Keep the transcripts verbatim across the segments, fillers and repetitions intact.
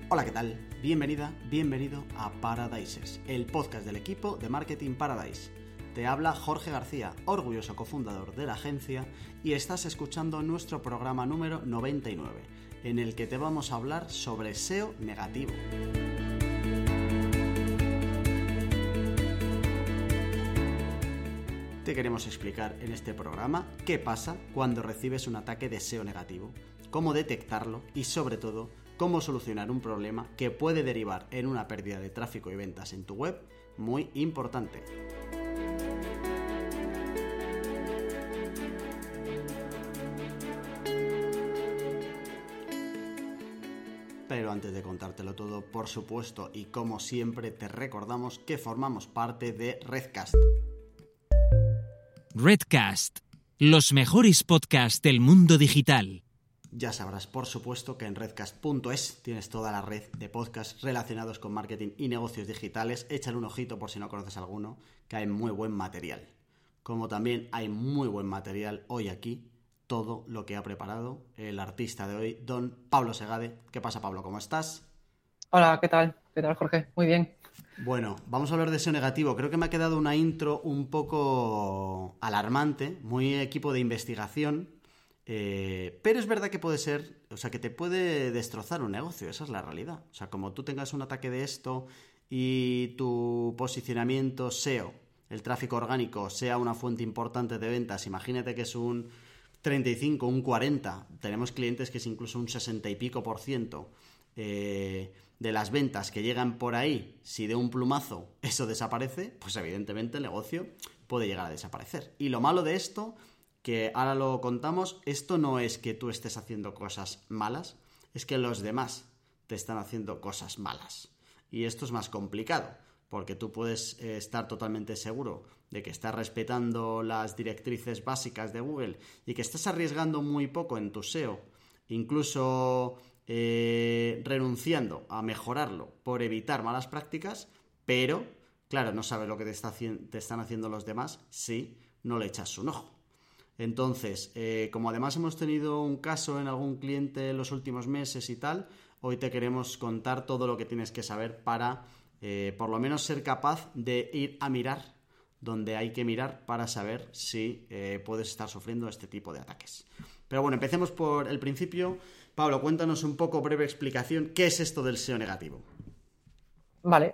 Hola, ¿qué tal? Bienvenida, bienvenido a Paradises, el podcast del equipo de Marketing Paradise. Te habla Jorge García, orgulloso cofundador de la agencia, y estás escuchando nuestro programa número noventa y nueve, en el que te vamos a hablar sobre S E O negativo. Te queremos explicar en este programa qué pasa cuando recibes un ataque de S E O negativo, cómo detectarlo y, sobre todo, cómo solucionar un problema que puede derivar en una pérdida de tráfico y ventas en tu web muy importante. Pero antes de contártelo todo, por supuesto, y como siempre, te recordamos que formamos parte de Redcast. Redcast, los mejores podcasts del mundo digital. Ya sabrás, por supuesto, que en redcast punto es tienes toda la red de podcasts relacionados con marketing y negocios digitales. Échale un ojito por si no conoces alguno, que hay muy buen material. Como también hay muy buen material hoy aquí, todo lo que ha preparado el artista de hoy, don Pablo Segade. ¿Qué pasa, Pablo? ¿Cómo estás? Hola, ¿qué tal? ¿Qué tal, Jorge? Muy bien. Bueno, vamos a hablar de S E O negativo. Creo que me ha quedado una intro un poco alarmante, muy equipo de investigación. Eh, pero es verdad que puede ser, o sea, que te puede destrozar un negocio, esa es la realidad. O sea, como tú tengas un ataque de esto y tu posicionamiento S E O, el tráfico orgánico, sea una fuente importante de ventas, imagínate que es un treinta y cinco, un cuarenta, tenemos clientes que es incluso un sesenta y pico por ciento eh, de las ventas que llegan por ahí, si de un plumazo eso desaparece, pues evidentemente el negocio puede llegar a desaparecer. Y lo malo de esto, que ahora lo contamos, esto no es que tú estés haciendo cosas malas, es que los demás te están haciendo cosas malas. Y esto es más complicado, porque tú puedes eh, estar totalmente seguro de que estás respetando las directrices básicas de Google y que estás arriesgando muy poco en tu S E O, incluso eh, renunciando a mejorarlo por evitar malas prácticas, pero, claro, no sabes lo que te, está, te están haciendo los demás si no le echas un ojo. Entonces, eh, como además hemos tenido un caso en algún cliente en los últimos meses y tal, hoy te queremos contar todo lo que tienes que saber para, eh, por lo menos, ser capaz de ir a mirar donde hay que mirar para saber si eh, puedes estar sufriendo este tipo de ataques. Pero bueno, empecemos por el principio. Pablo, cuéntanos un poco, breve explicación, ¿qué es esto del S E O negativo? Vale,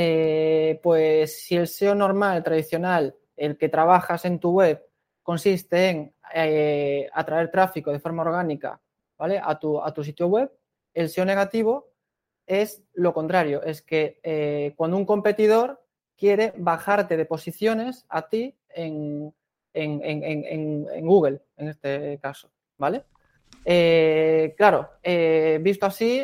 eh, pues si el S E O normal, tradicional, el que trabajas en tu web, consiste en eh, atraer tráfico de forma orgánica, ¿vale? a, tu, a tu sitio web, el S E O negativo es lo contrario, es que eh, cuando un competidor quiere bajarte de posiciones a ti en, en, en, en, en Google, en este caso, ¿vale? Eh, claro, eh, visto así,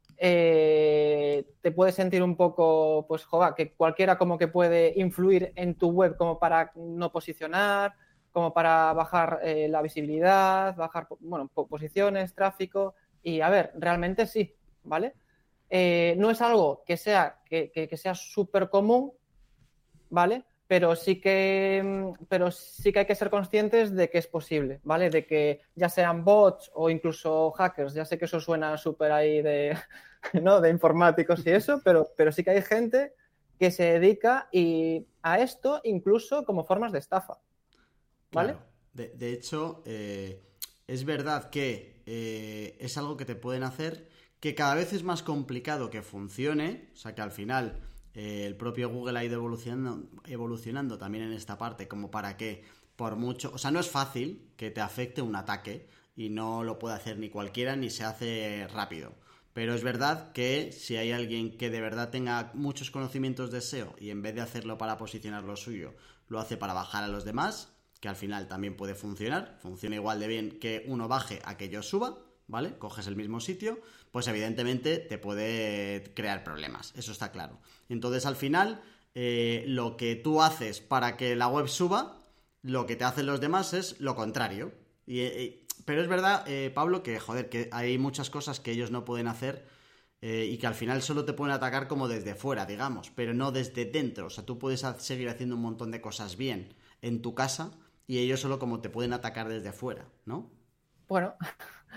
eh, te puedes sentir un poco, pues, joder, que cualquiera como que puede influir en tu web como para no posicionar, como para bajar eh, la visibilidad, bajar, bueno, posiciones, tráfico, y a ver, realmente sí, ¿vale? Eh, no es algo que sea, que, que, que sea súper común, ¿vale? Pero sí que, pero sí que hay que ser conscientes de que es posible, ¿vale? De que ya sean bots o incluso hackers, ya sé que eso suena súper ahí de, ¿no? de informáticos y eso, pero, pero sí que hay gente que se dedica y a esto incluso como formas de estafa, ¿vale? Claro, de, de hecho, eh, es verdad que eh, es algo que te pueden hacer, que cada vez es más complicado que funcione, o sea que al final eh, el propio Google ha ido evolucionando, evolucionando también en esta parte, como para que por mucho, o sea, no es fácil que te afecte un ataque y no lo puede hacer ni cualquiera ni se hace rápido. Pero es verdad que si hay alguien que de verdad tenga muchos conocimientos de S E O y en vez de hacerlo para posicionar lo suyo, lo hace para bajar a los demás, que al final también puede funcionar, funciona igual de bien que uno baje a que yo suba, ¿vale? Coges el mismo sitio, pues evidentemente te puede crear problemas, eso está claro. Entonces al final, eh, lo que tú haces para que la web suba, lo que te hacen los demás es lo contrario. Y, eh, pero es verdad, eh, Pablo, que joder, que hay muchas cosas que ellos no pueden hacer eh, y que al final solo te pueden atacar como desde fuera, digamos, pero no desde dentro. O sea, tú puedes seguir haciendo un montón de cosas bien en tu casa y ellos solo como te pueden atacar desde fuera, ¿no? Bueno,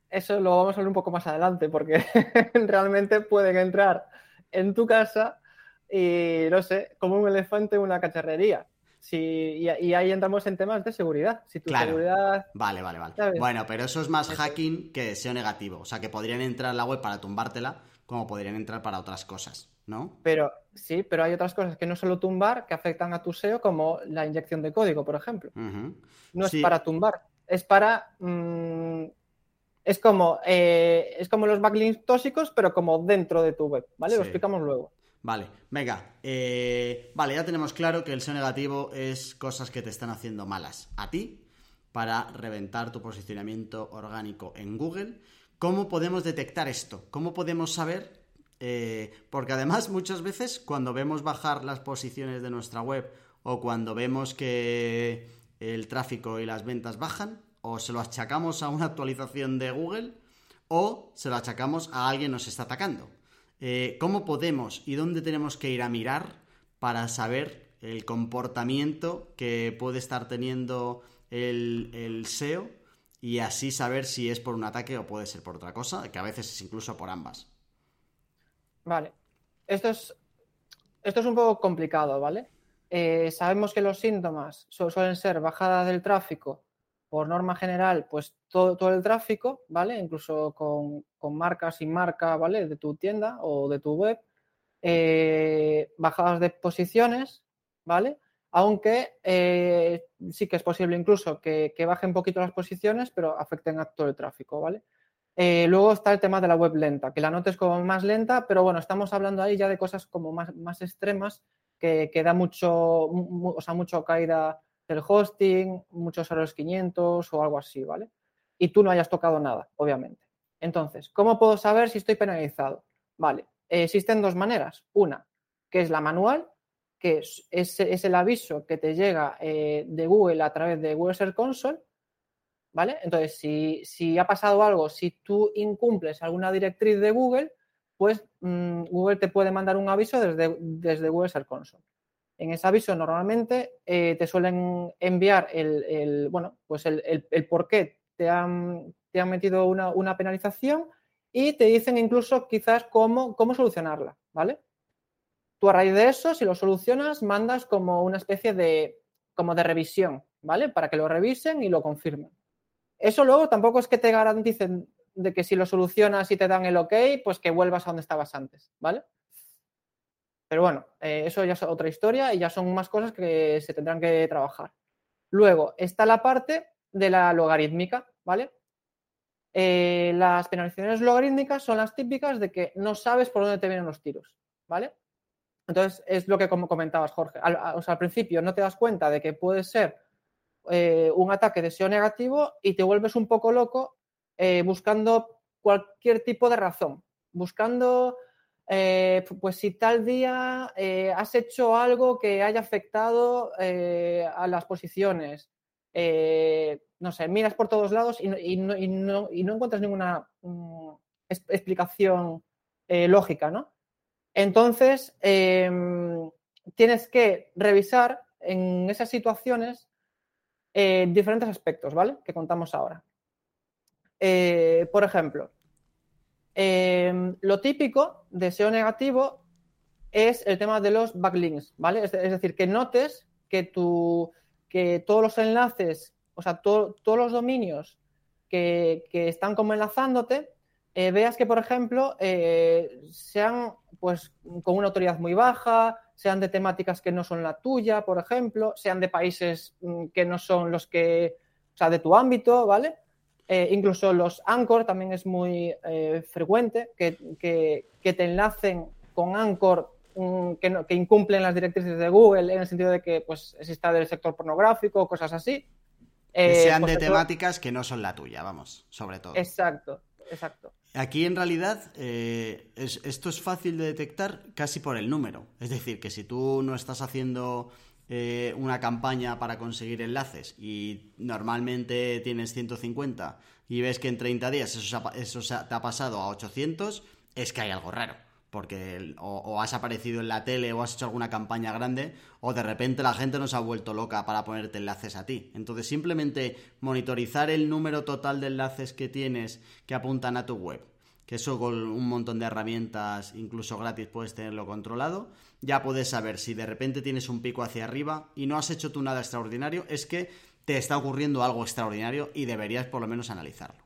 eso lo vamos a ver un poco más adelante, porque realmente pueden entrar en tu casa y, no sé, como un elefante en una cacharrería. Sí, y, y ahí entramos en temas de seguridad. Si tu Claro. seguridad... Vale, vale, vale. ¿sabes? Bueno, pero eso es más Eso. hacking que S E O negativo. O sea, que podrían entrar en la web para tumbártela, como podrían entrar para otras cosas, ¿no? Pero sí, pero hay otras cosas que no solo tumbar, que afectan a tu S E O, como la inyección de código, por ejemplo. Uh-huh. No es Sí. para tumbar, es para... Mmm, es como, eh, es como los backlinks tóxicos, pero como dentro de tu web, ¿vale? Sí. Lo explicamos luego. Vale, venga. Eh, vale, ya tenemos claro que el S E O negativo es cosas que te están haciendo malas a ti para reventar tu posicionamiento orgánico en Google. ¿Cómo podemos detectar esto? ¿Cómo podemos saber? Eh, porque además muchas veces cuando vemos bajar las posiciones de nuestra web o cuando vemos que el tráfico y las ventas bajan, o se lo achacamos a una actualización de Google o se lo achacamos a alguien que nos está atacando. Eh, ¿Cómo podemos y dónde tenemos que ir a mirar para saber el comportamiento que puede estar teniendo el, el S E O y así saber si es por un ataque o puede ser por otra cosa, que a veces es incluso por ambas? Vale. Esto es, esto es un poco complicado, ¿vale? Eh, sabemos que los síntomas su- suelen ser bajada del tráfico, por norma general, pues todo, todo el tráfico, ¿vale? Incluso con, con marca, sin marca, ¿vale? De tu tienda o de tu web. Eh, bajadas de posiciones, ¿vale? Aunque eh, sí que es posible incluso que, que bajen un poquito las posiciones, pero afecten a todo el tráfico, ¿vale? Eh, luego está el tema de la web lenta, que la notes como más lenta, pero bueno, estamos hablando ahí ya de cosas como más, más extremas, que, que da mucho, mu, o sea, mucho caída del hosting, muchos errores quinientos o algo así, ¿vale? Y tú no hayas tocado nada, obviamente. Entonces, ¿cómo puedo saber si estoy penalizado? Vale, eh, existen dos maneras. Una, que es la manual, que es, es, es el aviso que te llega eh, de Google a través de Google Search Console, ¿vale? Entonces, si, si ha pasado algo, si tú incumples alguna directriz de Google, pues mmm, Google te puede mandar un aviso desde, desde Google Search Console. En ese aviso normalmente eh, te suelen enviar el, el bueno, pues el, el, el por qué te han, te han metido una, una penalización y te dicen incluso quizás cómo, cómo solucionarla, ¿vale? Tú a raíz de eso, si lo solucionas, mandas como una especie de, como de revisión, ¿vale? Para que lo revisen y lo confirmen. Eso luego tampoco es que te garanticen de que si lo solucionas y te dan el ok, pues que vuelvas a donde estabas antes, ¿vale? Pero bueno, eh, eso ya es otra historia y ya son más cosas que se tendrán que trabajar. Luego está la parte de la logarítmica, ¿vale? Eh, las penalizaciones logarítmicas son las típicas de que no sabes por dónde te vienen los tiros, ¿vale? Entonces, es lo que como comentabas, Jorge. Al, a, o sea, al principio no te das cuenta de que puede ser eh, un ataque de S E O negativo y te vuelves un poco loco eh, buscando cualquier tipo de razón. Buscando, eh, pues si tal día eh, has hecho algo que haya afectado eh, a las posiciones. Eh, no sé, miras por todos lados y, y, no, y, no, y no encuentras ninguna um, explicación eh, lógica, ¿no? Entonces, eh, tienes que revisar en esas situaciones eh, diferentes aspectos, ¿vale? Que contamos ahora. Eh, por ejemplo, eh, lo típico de S E O negativo es el tema de los backlinks, ¿vale? Es, es decir, que notes que, tu, que todos los enlaces, o sea, to, todos los dominios que, que están como enlazándote, eh, veas que, por ejemplo, eh, sean pues con una autoridad muy baja, sean de temáticas que no son la tuya, por ejemplo, sean de países que no son los que, o sea, de tu ámbito, ¿vale? Eh, incluso los Anchor también es muy eh, frecuente que, que, que te enlacen con Anchor um, que, no, que incumplen las directrices de Google en el sentido de que pues exista del sector pornográfico, cosas así. Que eh, sean pues de eso... temáticas que no son la tuya, vamos, sobre todo. Exacto, exacto. Aquí en realidad eh, es, esto es fácil de detectar casi por el número. Es decir, que si tú no estás haciendo eh, una campaña para conseguir enlaces y normalmente tienes ciento cincuenta y ves que en treinta días eso, eso te ha pasado a ochocientos, es que hay algo raro. porque o, o has aparecido en la tele o has hecho alguna campaña grande, o de repente la gente nos ha vuelto loca para ponerte enlaces a ti. Entonces simplemente monitorizar el número total de enlaces que tienes que apuntan a tu web, que eso con un montón de herramientas, incluso gratis, puedes tenerlo controlado. Ya puedes saber si de repente tienes un pico hacia arriba y no has hecho tú nada extraordinario, es que te está ocurriendo algo extraordinario y deberías por lo menos analizarlo.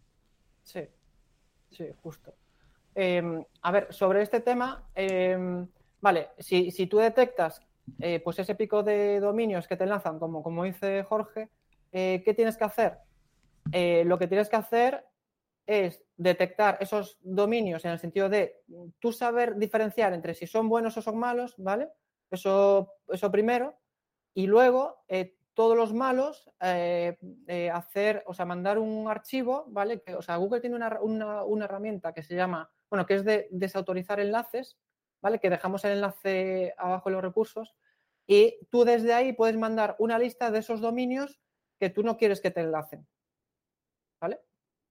Sí, sí, justo. Eh, a ver, sobre este tema, eh, vale, si, si tú detectas eh, pues ese pico de dominios que te lanzan, como, como dice Jorge, eh, ¿qué tienes que hacer? Eh, lo que tienes que hacer es detectar esos dominios en el sentido de tú saber diferenciar entre si son buenos o son malos, ¿vale? Eso, eso primero. Y luego, eh, todos los malos, eh, eh, hacer, o sea, mandar un archivo, ¿vale? Que, o sea, Google tiene una, una, una herramienta que se llama, bueno, que es de desautorizar enlaces, ¿vale? Que dejamos el enlace abajo en los recursos. Y tú desde ahí puedes mandar una lista de esos dominios que tú no quieres que te enlacen, ¿vale?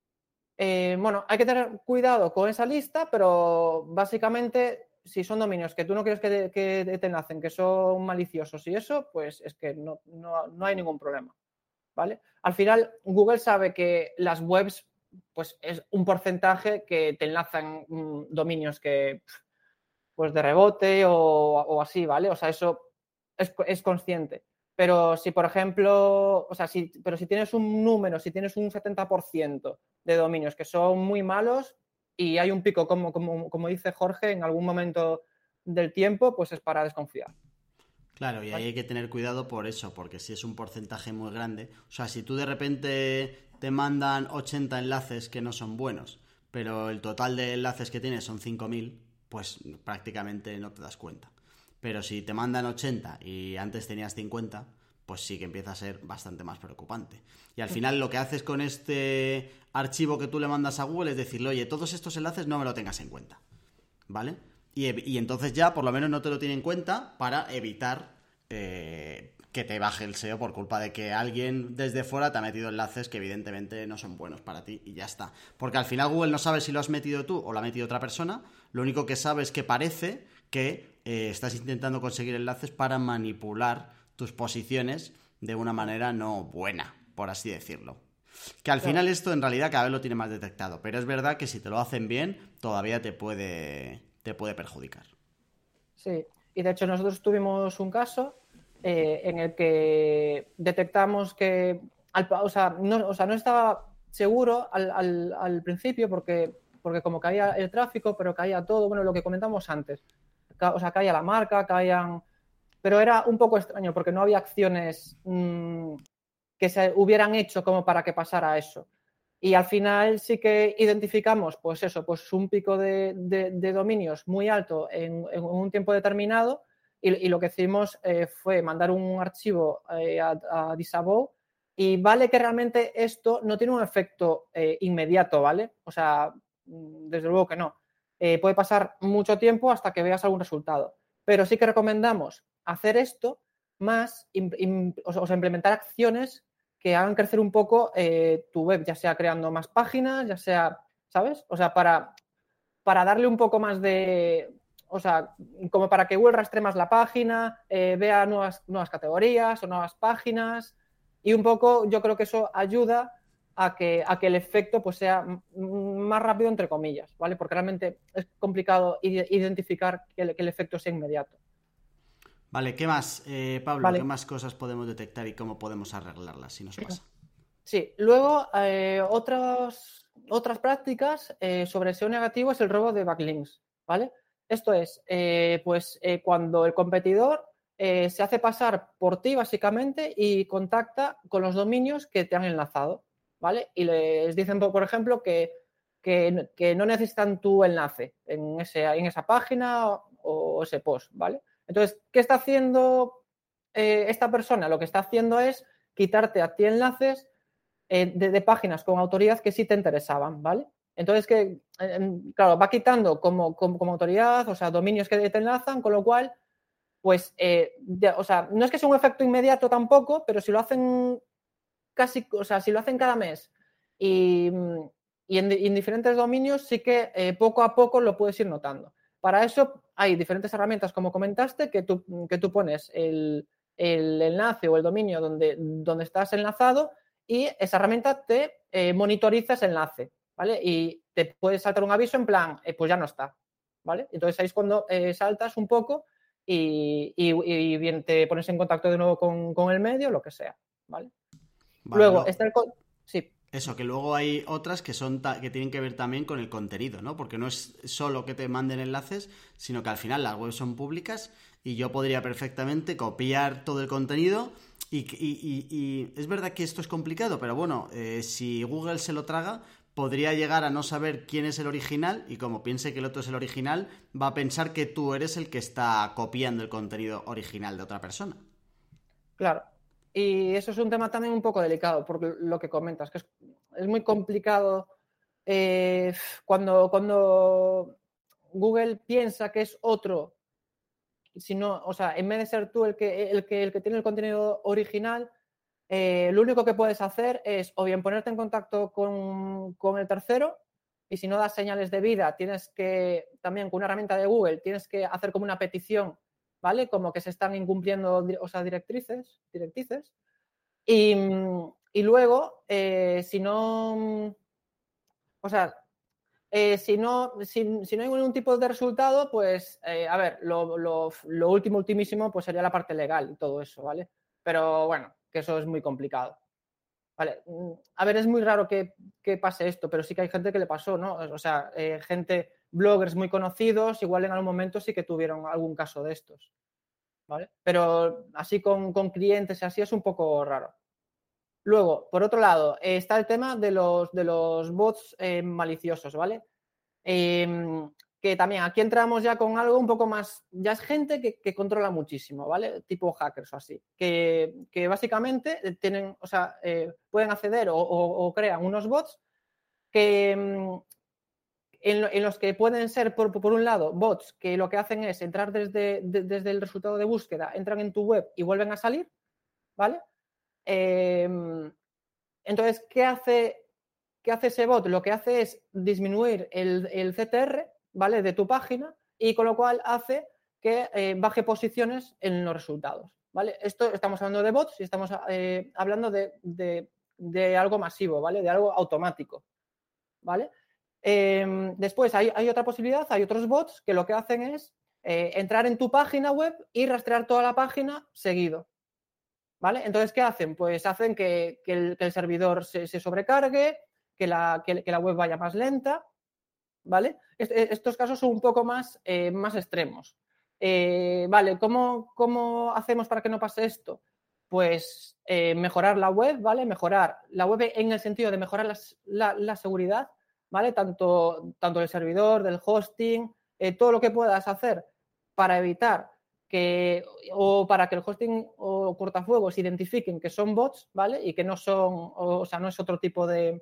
Eh, bueno, hay que tener cuidado con esa lista, pero básicamente, si son dominios que tú no quieres que te, que te enlacen, que son maliciosos y eso, pues es que no, no, no hay ningún problema, ¿vale? Al final, Google sabe que las webs, pues es un porcentaje que te enlazan mmm, dominios que, pues de rebote o, o así, ¿vale? O sea, eso es, es consciente. Pero si, por ejemplo, o sea, si, pero si tienes un número, si tienes un setenta por ciento de dominios que son muy malos y hay un pico, como, como, como dice Jorge, en algún momento del tiempo, pues es para desconfiar. Claro, y ahí hay que tener cuidado por eso, porque si es un porcentaje muy grande, o sea, si tú de repente te mandan ochenta enlaces que no son buenos, pero el total de enlaces que tienes son cinco mil, pues prácticamente no te das cuenta. Pero si te mandan ochenta y antes tenías cincuenta, pues sí que empieza a ser bastante más preocupante. Y al final lo que haces con este archivo que tú le mandas a Google es decirle, oye, todos estos enlaces no me lo tengas en cuenta, ¿vale? Y, y entonces ya por lo menos no te lo tiene en cuenta para evitar eh, que te baje el S E O por culpa de que alguien desde fuera te ha metido enlaces que evidentemente no son buenos para ti y ya está. Porque al final Google no sabe si lo has metido tú o lo ha metido otra persona, lo único que sabe es que parece que eh, estás intentando conseguir enlaces para manipular tus posiciones de una manera no buena, por así decirlo. Que al final esto en realidad cada vez lo tiene más detectado, pero es verdad que si te lo hacen bien todavía te puede, te puede perjudicar. Sí, y de hecho nosotros tuvimos un caso eh, en el que detectamos que, al, o, sea, no, o sea, no estaba seguro al, al, al principio porque, porque como caía el tráfico, pero caía todo, bueno, lo que comentamos antes. O sea, caía la marca, caían... Pero era un poco extraño porque no había acciones mmm, que se hubieran hecho como para que pasara eso. Y al final sí que identificamos, pues eso, pues un pico de, de, de dominios muy alto en, en un tiempo determinado y, y lo que hicimos eh, fue mandar un archivo eh, a, a Disavow y vale que realmente esto no tiene un efecto eh, inmediato, ¿vale? O sea, desde luego que no. Eh, puede pasar mucho tiempo hasta que veas algún resultado. Pero sí que recomendamos hacer esto más, im, im, o sea, implementar acciones que hagan crecer un poco eh, tu web, ya sea creando más páginas, ya sea, ¿sabes? O sea, para, para darle un poco más de, o sea, como para que Google rastree más la página, eh, vea nuevas, nuevas categorías o nuevas páginas y un poco yo creo que eso ayuda a que, a que el efecto pues sea más rápido, entre comillas, ¿vale? Porque realmente es complicado identificar que el, que el efecto sea inmediato. Vale, ¿qué más, eh, Pablo? Vale. ¿Qué más cosas podemos detectar y cómo podemos arreglarlas si nos pasa? Sí, luego eh, otras, otras prácticas eh, sobre S E O negativo es el robo de backlinks, ¿vale? Esto es, eh, pues eh, cuando el competidor eh, se hace pasar por ti básicamente y contacta con los dominios que te han enlazado, ¿vale? Y les dicen, por ejemplo, que, que, que no necesitan tu enlace en, ese, en esa página o, o ese post, ¿vale? Entonces, ¿qué está haciendo eh, esta persona? Lo que está haciendo es quitarte a ti enlaces eh, de, de páginas con autoridad que sí te interesaban, ¿vale? Entonces, que, eh, claro, va quitando como, como, como autoridad, o sea, dominios que te enlazan, con lo cual, pues, eh, de, o sea, no es que sea un efecto inmediato tampoco, pero si lo hacen casi, o sea, si lo hacen cada mes y, y en, en diferentes dominios, sí que eh, poco a poco lo puedes ir notando. Para eso hay diferentes herramientas, como comentaste, que tú, que tú pones el, el enlace o el dominio donde, donde estás enlazado y esa herramienta te eh, monitoriza ese enlace, ¿vale? Y te puede saltar un aviso en plan, eh, pues ya no está, ¿vale? Entonces ahí es cuando eh, saltas un poco y, y, y bien te pones en contacto de nuevo con, con el medio, lo que sea, ¿vale? Vale, Luego no. está el... Sí. Eso, que luego hay otras que son que tienen que ver también con el contenido, ¿no? Porque no es solo que te manden enlaces, sino que al final las webs son públicas y yo podría perfectamente copiar todo el contenido y, y, y, y es verdad que esto es complicado, pero bueno, eh, si Google se lo traga, podría llegar a no saber quién es el original y como piense que el otro es el original, va a pensar que tú eres el que está copiando el contenido original de otra persona. Claro. Y eso es un tema también un poco delicado, por lo que comentas, que es, es muy complicado eh, cuando, cuando Google piensa que es otro, sino, o sea, en vez de ser tú el que, el que, el que tiene el contenido original, eh, lo único que puedes hacer es o bien ponerte en contacto con, con el tercero, y si no das señales de vida, tienes que, también con una herramienta de Google, tienes que hacer como una petición, ¿vale? Como que se están incumpliendo, o sea, directrices, directrices. Y, y luego, eh, si no, o sea, eh, si, no, si, si no hay ningún tipo de resultado, pues, eh, a ver, lo, lo, lo último, ultimísimo, pues sería la parte legal y todo eso, ¿vale? Pero bueno, que eso es muy complicado. Vale, a ver, es muy raro que, que pase esto, pero sí que hay gente que le pasó, ¿no? O sea, eh, gente, bloggers muy conocidos, igual en algún momento sí que tuvieron algún caso de estos, ¿vale? Pero así con, con clientes y así es un poco raro. Luego, por otro lado, eh, está el tema de los, de los bots eh, maliciosos, ¿vale? Eh, que también aquí entramos ya con algo un poco más, ya es gente que, que controla muchísimo, ¿vale? Tipo hackers o así, que, que básicamente tienen, o sea, eh, pueden acceder o, o, o crean unos bots que en, en los que pueden ser, por, por un lado, bots que lo que hacen es entrar desde, de, desde el resultado de búsqueda, entran en tu web y vuelven a salir, ¿vale? Eh, entonces, ¿qué hace, ¿qué hace ese bot? Lo que hace es disminuir el, el C T R, ¿vale? De tu página y con lo cual hace que eh, baje posiciones en los resultados, ¿vale? Esto estamos hablando de bots y estamos eh, hablando de, de, de algo masivo, ¿vale? De algo automático, ¿vale? Eh, después hay, hay otra posibilidad, hay otros bots que lo que hacen es eh, entrar en tu página web y rastrear toda la página seguido, ¿vale? Entonces, ¿qué hacen? Pues hacen que, que, el, que el servidor se, se sobrecargue, que la, que, que la web vaya más lenta, ¿vale? Est estos casos son un poco más, eh, más extremos. Eh, vale, ¿cómo, ¿cómo hacemos para que no pase esto? Pues eh, mejorar la web, ¿vale? Mejorar la web en el sentido de mejorar las, la, la seguridad, ¿vale? Tanto, tanto del servidor, del hosting, eh, todo lo que puedas hacer para evitar que, o para que el hosting o cortafuegos identifiquen que son bots, ¿vale? Y que no son, o, o sea, no es otro tipo de,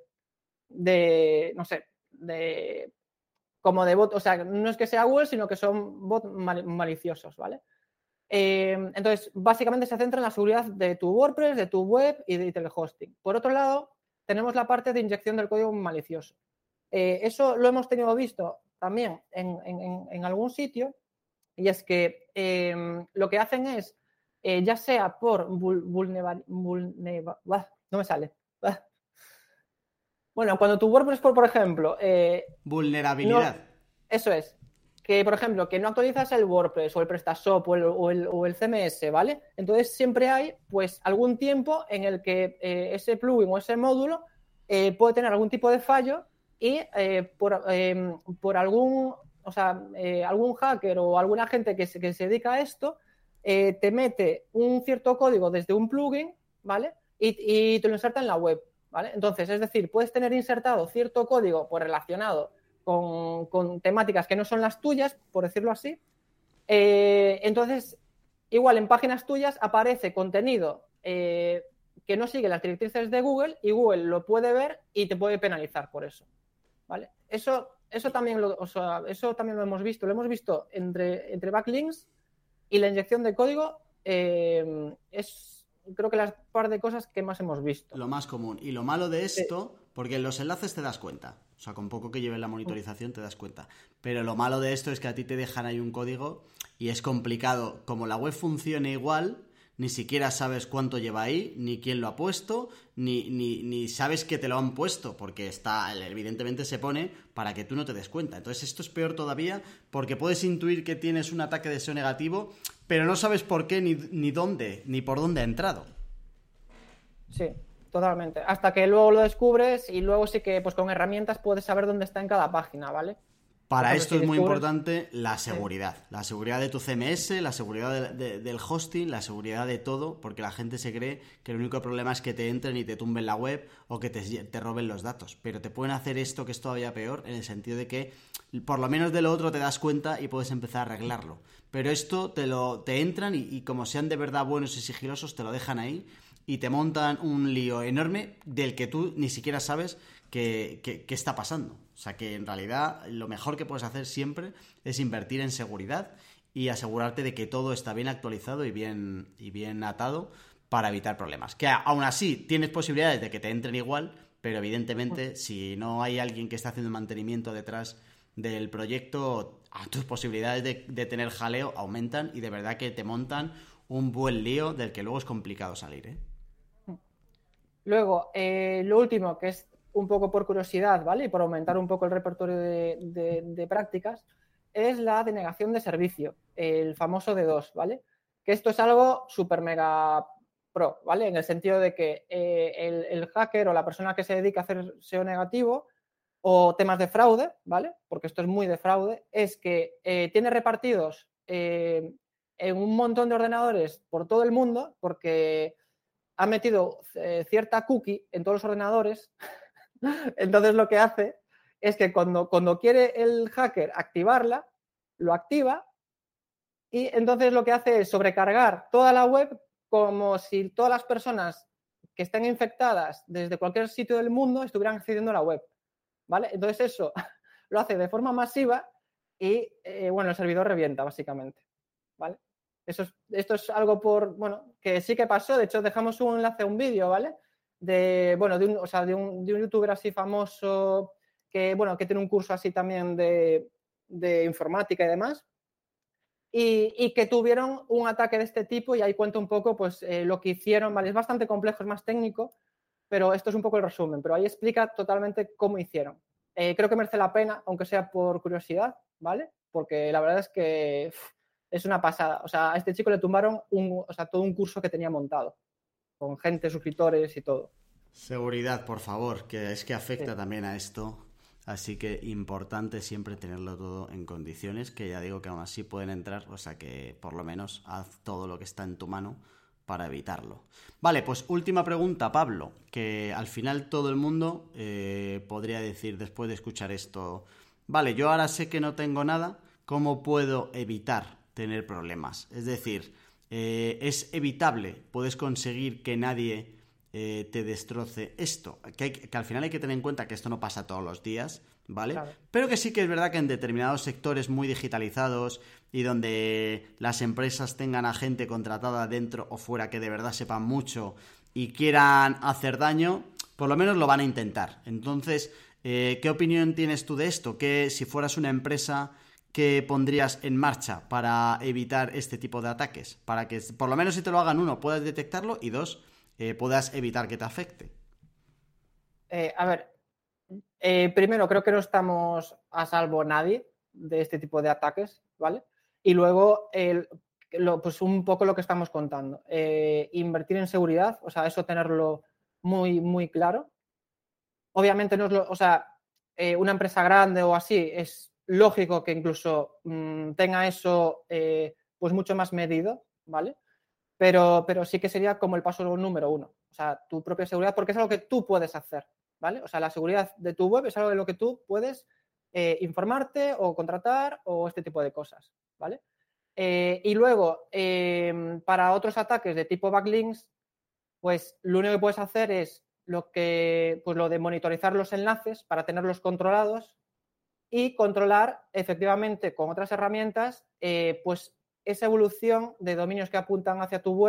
de no sé, de como de bot, o sea, no es que sea Google, sino que son bots mal, maliciosos, ¿vale? Eh, entonces, básicamente se centra en la seguridad de tu WordPress, de tu web y de, del hosting. Por otro lado, tenemos la parte de inyección del código malicioso. Eh, eso lo hemos tenido visto también en, en, en algún sitio, y es que eh, lo que hacen es, eh, ya sea por vulnerabilidad, vulnera, no me sale. Bueno, cuando tu WordPress, por, por ejemplo... Eh, Vulnerabilidad. No, eso es. Que, por ejemplo, que no actualizas el WordPress o el PrestaShop o el, o el, o el C M S, ¿vale? Entonces siempre hay, pues, algún tiempo en el que eh, ese plugin o ese módulo eh, puede tener algún tipo de fallo y eh, por, eh, por algún, o sea, eh, algún hacker o alguna gente que se, que se dedica a esto eh, te mete un cierto código desde un plugin, ¿vale? Y, y te lo inserta en la web, ¿vale? Entonces, es decir, puedes tener insertado cierto código pues, relacionado Con, con temáticas que no son las tuyas, por decirlo así. Eh, entonces, igual en páginas tuyas aparece contenido eh, que no sigue las directrices de Google y Google lo puede ver y te puede penalizar por eso, ¿vale? Eso, eso, también, lo, o sea, eso también lo hemos visto. Lo hemos visto entre, entre backlinks y la inyección de código eh, es, creo que las par de cosas que más hemos visto. Lo más común. Y lo malo de esto, sí. Porque en los enlaces te das cuenta. O sea, con poco que lleves la monitorización te das cuenta. Pero lo malo de esto es que a ti te dejan ahí un código y es complicado. Como la web funcione igual, ni siquiera sabes cuánto lleva ahí, ni quién lo ha puesto, ni, ni, ni sabes que te lo han puesto, porque está, evidentemente se pone para que tú no te des cuenta. Entonces esto es peor todavía porque puedes intuir que tienes un ataque de S E O negativo, pero no sabes por qué, ni, ni dónde, ni por dónde ha entrado. Sí, totalmente. Hasta que luego lo descubres y luego sí que pues con herramientas puedes saber dónde está en cada página, ¿vale? Para esto es muy importante la seguridad. La seguridad de tu C M S, la seguridad de, de, del hosting, la seguridad de todo, porque la gente se cree que el único problema es que te entren y te tumben la web o que te, te roben los datos. Pero te pueden hacer esto que es todavía peor, en el sentido de que por lo menos de lo otro te das cuenta y puedes empezar a arreglarlo. Pero esto te lo te entran y, y como sean de verdad buenos y sigilosos, te lo dejan ahí y te montan un lío enorme del que tú ni siquiera sabes qué, qué, qué está pasando. O sea que en realidad lo mejor que puedes hacer siempre es invertir en seguridad y asegurarte de que todo está bien actualizado y bien, y bien atado para evitar problemas. Que aún así tienes posibilidades de que te entren igual, pero evidentemente si no hay alguien que esté haciendo mantenimiento detrás del proyecto, tus posibilidades de, de tener jaleo aumentan y de verdad que te montan un buen lío del que luego es complicado salir, ¿eh? Luego, eh, lo último, que es un poco por curiosidad, ¿vale? Y por aumentar un poco el repertorio de, de, de prácticas, es la denegación de servicio, el famoso D dos, ¿vale? Que esto es algo súper mega pro, ¿vale? En el sentido de que eh, el, el hacker o la persona que se dedica a hacer S E O negativo o temas de fraude, ¿vale? Porque esto es muy de fraude, es que eh, tiene repartidos eh, en un montón de ordenadores por todo el mundo, porque ha metido eh, cierta cookie en todos los ordenadores. Entonces lo que hace es que cuando, cuando quiere el hacker activarla, lo activa y entonces lo que hace es sobrecargar toda la web como si todas las personas que estén infectadas desde cualquier sitio del mundo estuvieran accediendo a la web, ¿vale? Entonces eso lo hace de forma masiva y, eh, bueno, el servidor revienta básicamente, ¿vale? Eso es, esto es algo por, bueno, que sí que pasó. De hecho, dejamos un enlace a un vídeo, ¿vale? De, bueno, de un, o sea, de un, de un youtuber así famoso que, bueno, que tiene un curso así también de, de informática y demás. Y, y que tuvieron un ataque de este tipo y ahí cuento un poco, pues, eh, lo que hicieron, ¿vale? Es bastante complejo, es más técnico, pero esto es un poco el resumen. Pero ahí explica totalmente cómo hicieron. Eh, creo que merece la pena, aunque sea por curiosidad, ¿vale? Porque la verdad es que uff, es una pasada. O sea, a este chico le tumbaron un, o sea, todo un curso que tenía montado, con gente, suscriptores y todo. Seguridad, por favor, que es que afecta Sí. también a esto. Así que importante siempre tenerlo todo en condiciones, que ya digo que aún así pueden entrar, o sea que por lo menos haz todo lo que está en tu mano para evitarlo. Vale, pues última pregunta, Pablo, que al final todo el mundo eh, podría decir después de escuchar esto, vale, yo ahora sé que no tengo nada, ¿cómo puedo evitar tener problemas? Es decir, eh, es evitable, puedes conseguir que nadie eh, te destroce esto, que, hay, que al final hay que tener en cuenta que esto no pasa todos los días, ¿vale? Claro. Pero que sí que es verdad que en determinados sectores muy digitalizados y donde las empresas tengan a gente contratada dentro o fuera que de verdad sepan mucho y quieran hacer daño, por lo menos lo van a intentar. Entonces, eh, ¿qué opinión tienes tú de esto? Que si fueras una empresa, ¿qué pondrías en marcha para evitar este tipo de ataques? Para que, por lo menos si te lo hagan, uno, puedas detectarlo y dos, eh, puedas evitar que te afecte. Eh, a ver, eh, primero creo que no estamos a salvo nadie de este tipo de ataques, ¿vale? Y luego, el, lo, pues un poco lo que estamos contando. Eh, invertir en seguridad, o sea, eso tenerlo muy, muy claro. Obviamente no es lo, o sea, eh, una empresa grande o así, es lógico que incluso mmm, tenga eso eh, pues mucho más medido, ¿vale? Pero, pero sí que sería como el paso número uno. O sea, tu propia seguridad, porque es algo que tú puedes hacer, ¿vale? O sea, la seguridad de tu web es algo de lo que tú puedes eh, informarte o contratar o este tipo de cosas, ¿vale? Eh, y luego, eh, para otros ataques de tipo backlinks, pues lo único que puedes hacer es lo que, pues lo de monitorizar los enlaces para tenerlos controlados y controlar efectivamente con otras herramientas, eh, pues esa evolución de dominios que apuntan hacia tu web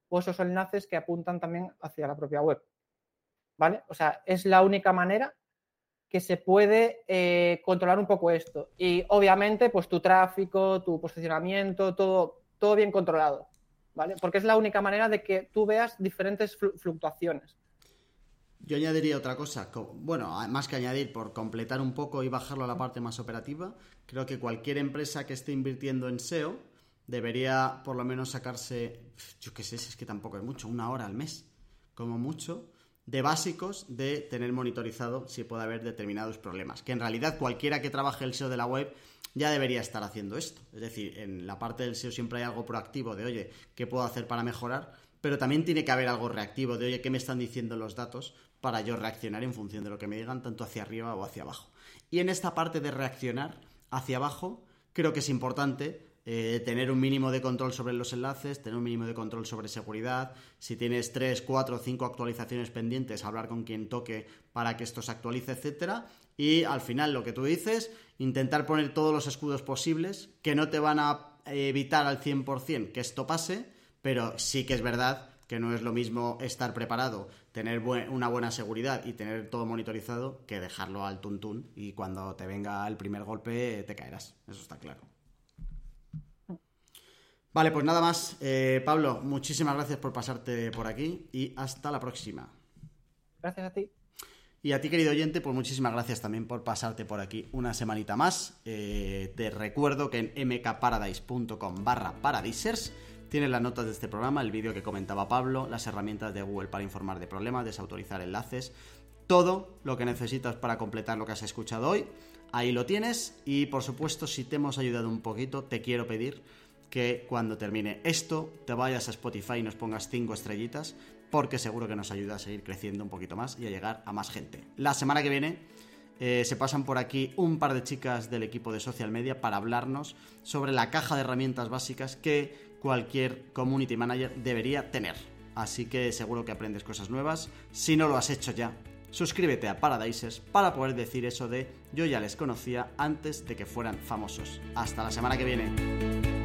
o esos enlaces que apuntan también hacia la propia web, ¿vale? O sea, es la única manera que se puede eh, controlar un poco esto. Y obviamente, pues tu tráfico, tu posicionamiento, todo, todo bien controlado, ¿vale? Porque es la única manera de que tú veas diferentes fluctuaciones. Yo añadiría otra cosa, bueno, más que añadir, por completar un poco y bajarlo a la parte más operativa, creo que cualquier empresa que esté invirtiendo en S E O debería por lo menos sacarse, yo qué sé, es que tampoco es mucho, una hora al mes, como mucho, de básicos de tener monitorizado si puede haber determinados problemas. Que en realidad cualquiera que trabaje el S E O de la web ya debería estar haciendo esto. Es decir, en la parte del S E O siempre hay algo proactivo de, oye, ¿qué puedo hacer para mejorar? Pero también tiene que haber algo reactivo de, oye, ¿qué me están diciendo los datos? Para yo reaccionar en función de lo que me digan, tanto hacia arriba o hacia abajo. Y en esta parte de reaccionar hacia abajo, creo que es importante eh, tener un mínimo de control sobre los enlaces, tener un mínimo de control sobre seguridad. Si tienes tres, cuatro, cinco actualizaciones pendientes, hablar con quien toque para que esto se actualice, etcétera. Y al final, lo que tú dices, intentar poner todos los escudos posibles que no te van a evitar al cien por ciento que esto pase, pero sí que es verdad que no es lo mismo estar preparado, tener bu- una buena seguridad y tener todo monitorizado que dejarlo al tuntún y cuando te venga el primer golpe te caerás. Eso está claro. Vale, pues nada más. Eh, Pablo, muchísimas gracias por pasarte por aquí y hasta la próxima. Gracias a ti. Y a ti, querido oyente, pues muchísimas gracias también por pasarte por aquí una semanita más. Eh, te recuerdo que en mkparadise.com barra paradisers tienes las notas de este programa, el vídeo que comentaba Pablo, las herramientas de Google para informar de problemas, desautorizar enlaces, todo lo que necesitas para completar lo que has escuchado hoy. Ahí lo tienes y, por supuesto, si te hemos ayudado un poquito, te quiero pedir que cuando termine esto te vayas a Spotify y nos pongas cinco estrellitas, porque seguro que nos ayuda a seguir creciendo un poquito más y a llegar a más gente. La semana que viene eh, se pasan por aquí un par de chicas del equipo de social media para hablarnos sobre la caja de herramientas básicas que cualquier community manager debería tener. Así que seguro que aprendes cosas nuevas. Si no lo has hecho ya, suscríbete a Paradisers para poder decir eso de yo ya les conocía antes de que fueran famosos. Hasta la semana que viene.